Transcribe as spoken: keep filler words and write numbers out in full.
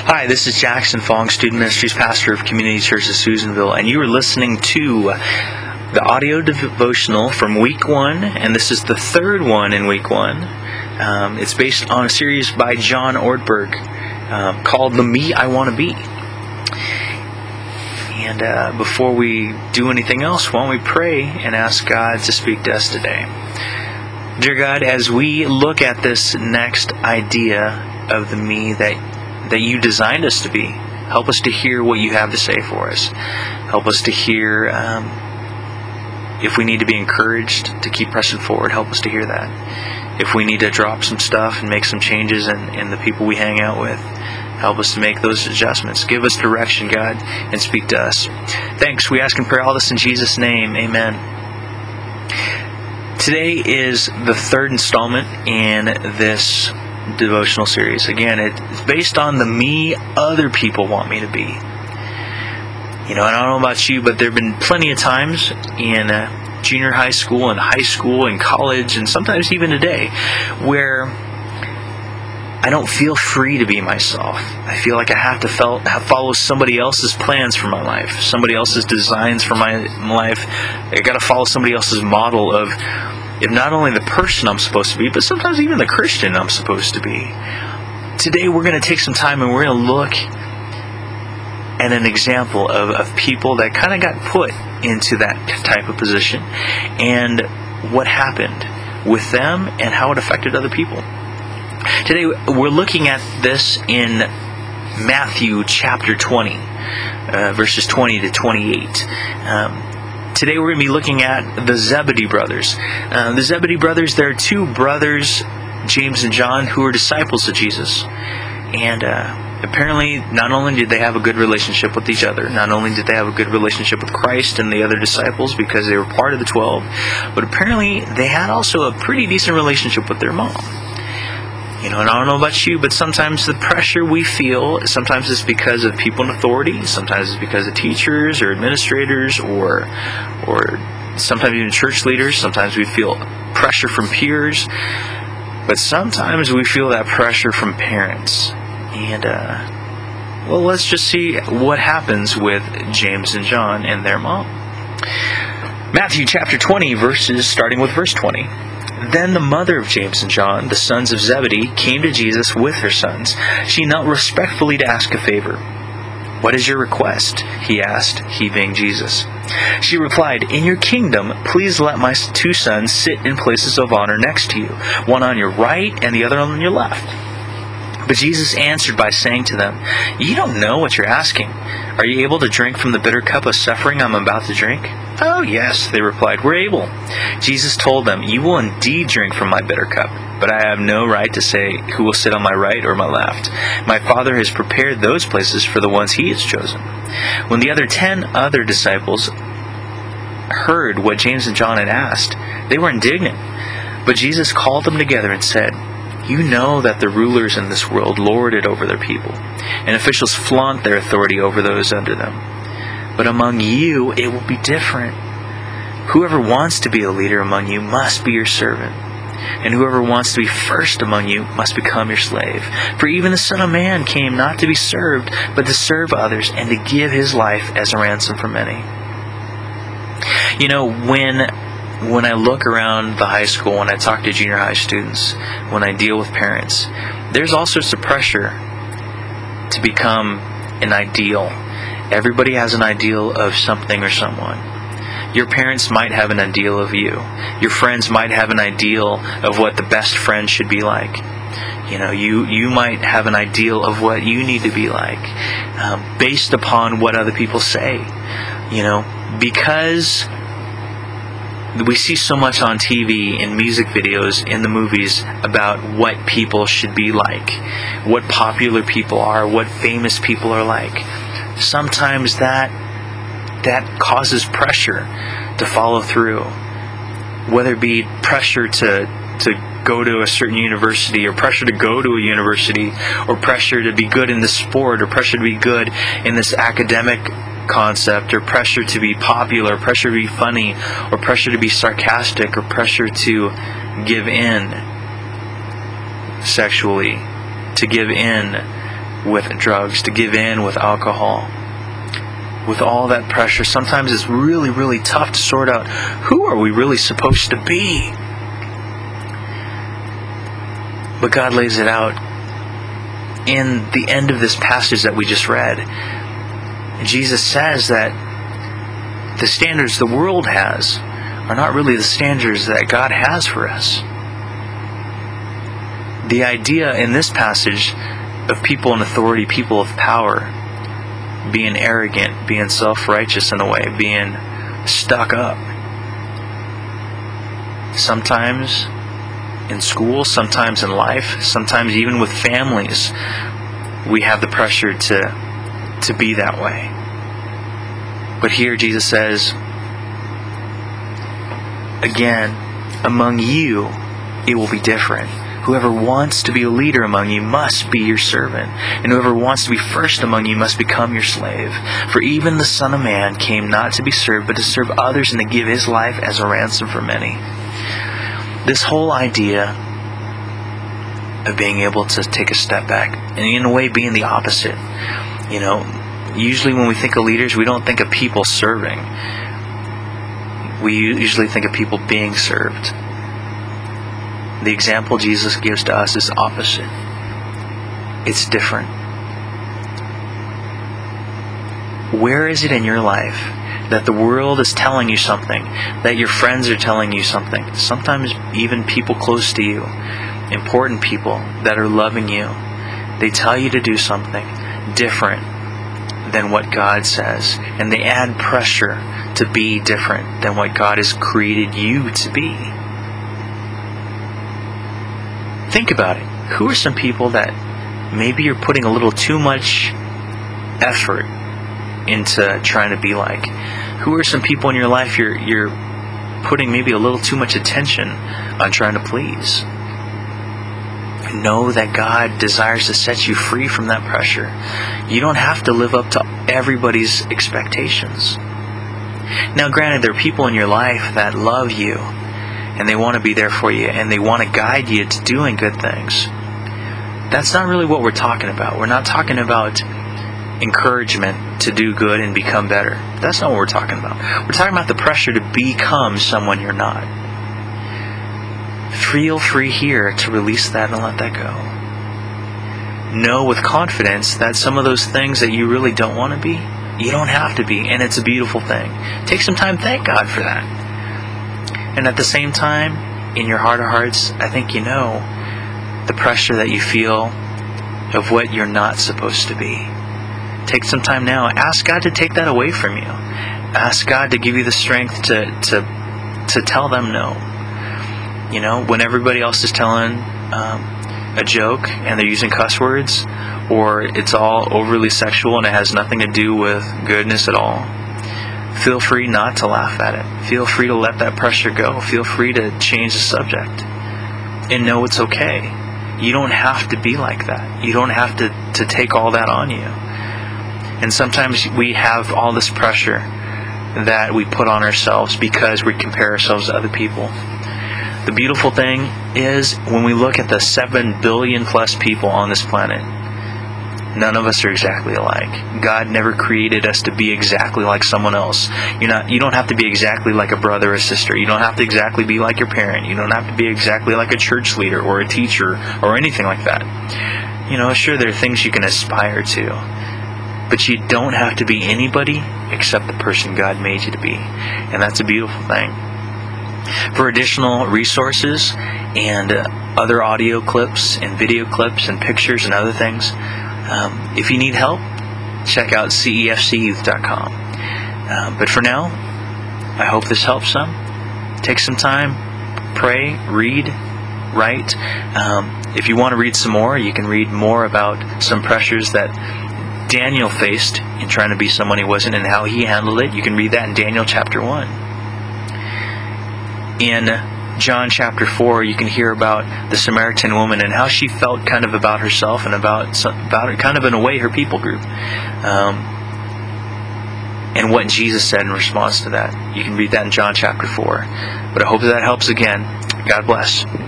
Hi, this is Jackson Fong, Student Ministries Pastor of Community Church of Susanville, and you are listening to the audio devotional from week one, and this is the third one in week one. Um, it's based on a series by John Ortberg um, called The Me I Want to Be. And uh, before we do anything else, why don't we pray and ask God to speak to us today. Dear God, as we look at this next idea of the me that that you designed us to be, help us to hear what you have to say for us. Help us to hear um, if we need to be encouraged to keep pressing forward. Help us to hear that. If we need to drop some stuff and make some changes in, in the people we hang out with, help us to make those adjustments. Give us direction, God, and speak to us. Thanks. We ask and pray all this in Jesus' name. Amen. Today is the third installment in this devotional series. Again, it's based on the me other people want me to be. You know, and I don't know about you, but there have been plenty of times in uh, junior high school and high school and college and sometimes even today where I don't feel free to be myself. I feel like I have to fel- follow somebody else's plans for my life, somebody else's designs for my life. I got to follow somebody else's model of if not only the person I'm supposed to be, but sometimes even the Christian I'm supposed to be. Today we're going to take some time and we're going to look at an example of, of people that kind of got put into that type of position and what happened with them and how it affected other people. Today we're looking at this in Matthew chapter twenty, uh, verses twenty to twenty-eight. Um, Today we're going to be looking at the Zebedee brothers. Uh, the Zebedee brothers, there are two brothers, James and John, who are disciples of Jesus. And uh, apparently, not only did they have a good relationship with each other, not only did they have a good relationship with Christ and the other disciples because they were part of the twelve, but apparently they had also a pretty decent relationship with their mom. You know, and I don't know about you, but sometimes the pressure we feel, sometimes it's because of people in authority, sometimes it's because of teachers or administrators or or sometimes even church leaders. Sometimes we feel pressure from peers, but sometimes we feel that pressure from parents. And, uh, well, let's just see what happens with James and John and their mom. Matthew chapter twenty, verses starting with verse twenty. Then the mother of James and John, the sons of Zebedee, came to Jesus with her sons. She knelt respectfully to ask a favor. "What is your request?" he asked, he being Jesus. She replied, "In your kingdom, please let my two sons sit in places of honor next to you, one on your right and the other on your left." But Jesus answered by saying to them, "You don't know what you're asking. Are you able to drink from the bitter cup of suffering I'm about to drink?" "Oh, yes," they replied, "we're able." Jesus told them, "You will indeed drink from my bitter cup, but I have no right to say who will sit on my right or my left. My Father has prepared those places for the ones He has chosen." When the other ten other disciples heard what James and John had asked, they were indignant. But Jesus called them together and said, "You know that the rulers in this world lord it over their people, and officials flaunt their authority over those under them. But among you it will be different. Whoever wants to be a leader among you must be your servant, and whoever wants to be first among you must become your slave. For even the Son of Man came not to be served, but to serve others, and to give His life as a ransom for many." You know, when when I look around the high school, when I talk to junior high students, when I deal with parents, there's all sorts of pressure to become an ideal. Everybody has an ideal of something or someone. Your parents might have an ideal of you. Your friends might have an ideal of what the best friend should be like. You know, you, you might have an ideal of what you need to be like, um, based upon what other people say. You know, because we see so much on T V, in music videos, in the movies, about what people should be like, what popular people are, what famous people are like. Sometimes that that causes pressure to follow through, whether it be pressure to to go to a certain university, or pressure to go to a university, or pressure to be good in this sport, or pressure to be good in this academic concept, or pressure to be popular, pressure to be funny, or pressure to be sarcastic, or pressure to give in sexually, to give in with drugs, to give in with alcohol. With all that pressure, sometimes it's really, really tough to sort out who are we really supposed to be. But God lays it out in the end of this passage that we just read. Jesus says that the standards the world has are not really the standards that God has for us. The idea in this passage of people in authority, people of power, being arrogant, being self-righteous in a way, being stuck up. Sometimes in school, sometimes in life, sometimes even with families, we have the pressure to, to be that way. But here Jesus says, again, among you, it will be different. Whoever wants to be a leader among you must be your servant, and whoever wants to be first among you must become your slave. For even the Son of Man came not to be served, but to serve others and to give his life as a ransom for many. This whole idea of being able to take a step back, and in a way being the opposite. You know, usually when we think of leaders, we don't think of people serving. We usually think of people being served. The example Jesus gives to us is opposite. It's different. Where is it in your life that the world is telling you something, that your friends are telling you something, sometimes even people close to you, important people that are loving you, they tell you to do something different than what God says, and they add pressure to be different than what God has created you to be? Think about it. Who are some people that maybe you're putting a little too much effort into trying to be like? Who are some people in your life you're you're putting maybe a little too much attention on trying to please? Know that God desires to set you free from that pressure. You don't have to live up to everybody's expectations. Now, granted, there are people in your life that love you, and they want to be there for you, and they want to guide you to doing good things. That's not really what we're talking about. We're not talking about encouragement to do good and become better. That's not what we're talking about. We're talking about the pressure to become someone you're not. Feel free here to release that and let that go. Know with confidence that some of those things that you really don't want to be, you don't have to be, and it's a beautiful thing. Take some time, thank God for that. And at the same time, in your heart of hearts, I think you know the pressure that you feel of what you're not supposed to be. Take some time now. Ask God to take that away from you. Ask God to give you the strength to to to tell them no. You know, when everybody else is telling um, a joke and they're using cuss words, or it's all overly sexual and it has nothing to do with goodness at all, feel free not to laugh at it. Feel free to let that pressure go. Feel free to change the subject. And know it's okay. You don't have to be like that. You don't have to, to take all that on you. And sometimes we have all this pressure that we put on ourselves because we compare ourselves to other people. The beautiful thing is, when we look at the seven billion plus people on this planet, none of us are exactly alike. God never created us to be exactly like someone else. You're not, you don't have to be exactly like a brother or sister. You don't have to exactly be like your parent. You don't have to be exactly like a church leader or a teacher or anything like that. You know, sure, there are things you can aspire to, but you don't have to be anybody except the person God made you to be. And that's a beautiful thing. For additional resources and uh, other audio clips and video clips and pictures and other things, Um, if you need help, check out C E F C youth dot com. Um, but for now, I hope this helps some. Take some time, pray, read, write. Um, if you want to read some more, you can read more about some pressures that Daniel faced in trying to be someone he wasn't and how he handled it. You can read that in Daniel chapter one. In John chapter four, you can hear about the Samaritan woman and how she felt kind of about herself and about about kind of in a way her people group, um, and what Jesus said in response to that. You can read that in John chapter four. But I hope that helps again. God bless.